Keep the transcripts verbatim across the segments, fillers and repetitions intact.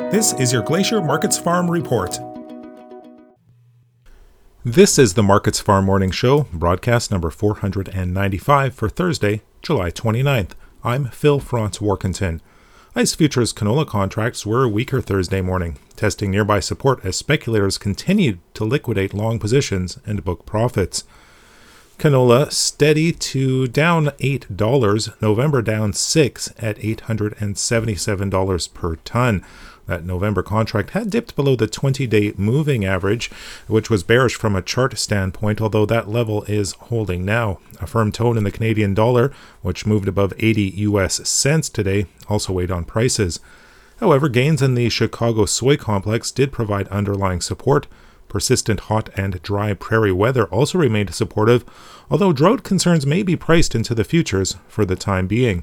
This is your Glacier Markets Farm Report. This is the Markets Farm Morning Show, broadcast number four hundred ninety-five for Thursday, July twenty-ninth. I'm Phil Franz-Warkentin. ICE futures canola contracts were weaker Thursday morning, testing nearby support as speculators continued to liquidate long positions and book profits. Canola steady to down eight dollars, November down six dollars at eight hundred seventy-seven dollars per ton. That November contract had dipped below the twenty-day moving average, which was bearish from a chart standpoint, although that level is holding now. A firm tone in the Canadian dollar, which moved above eighty U S cents today, also weighed on prices. However, gains in the Chicago soy complex did provide underlying support. Persistent hot and dry prairie weather also remained supportive, although drought concerns may be priced into the futures for the time being.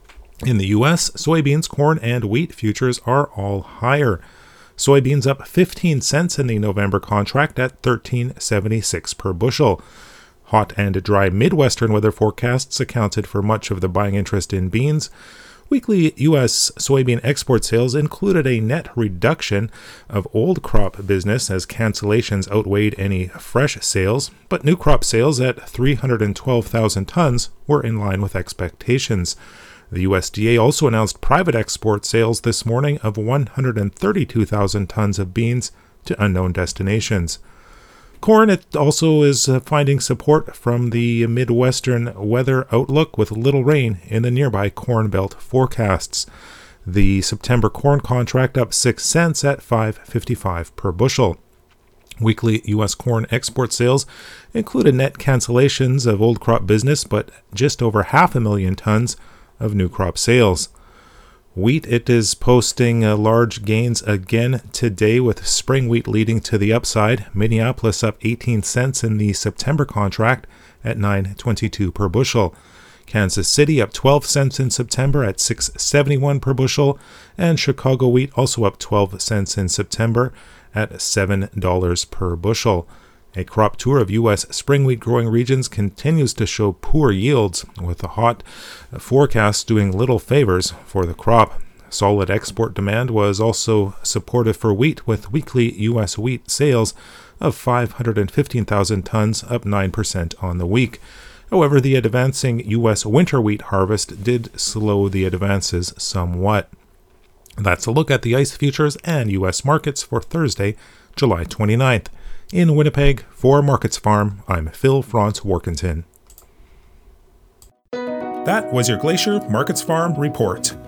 In the U S, soybeans, corn, and wheat futures are all higher. Soybeans up fifteen cents in the November contract at thirteen seventy-six per bushel. Hot and dry Midwestern weather forecasts accounted for much of the buying interest in beans. Weekly U S soybean export sales included a net reduction of old crop business as cancellations outweighed any fresh sales, but new crop sales at three hundred twelve thousand tons were in line with expectations. The U S D A also announced private export sales this morning of one hundred thirty-two thousand tons of beans to unknown destinations. Corn it also is finding support from the Midwestern weather outlook with little rain in the nearby Corn Belt forecasts. The September corn contract up six cents at five fifty-five per bushel. Weekly U S corn export sales included net cancellations of old crop business, but just over half a million tons of new crop sales. Wheat, it is posting uh, large gains again today with spring wheat leading to the upside. Minneapolis up eighteen cents in the September contract at nine twenty-two per bushel. Kansas City up twelve cents in September at six seventy-one per bushel, and Chicago wheat also up twelve cents in September at seven dollars per bushel. A crop tour of U S spring wheat growing regions continues to show poor yields, with the hot forecast doing little favors for the crop. Solid export demand was also supportive for wheat, with weekly U S wheat sales of five hundred fifteen thousand tons, up nine percent on the week. However, the advancing U S winter wheat harvest did slow the advances somewhat. That's a look at the ICE futures and U S markets for Thursday, July twenty-ninth. In Winnipeg, for Markets Farm, I'm Phil Franz-Warkentin. That was your Glacier Markets Farm Report.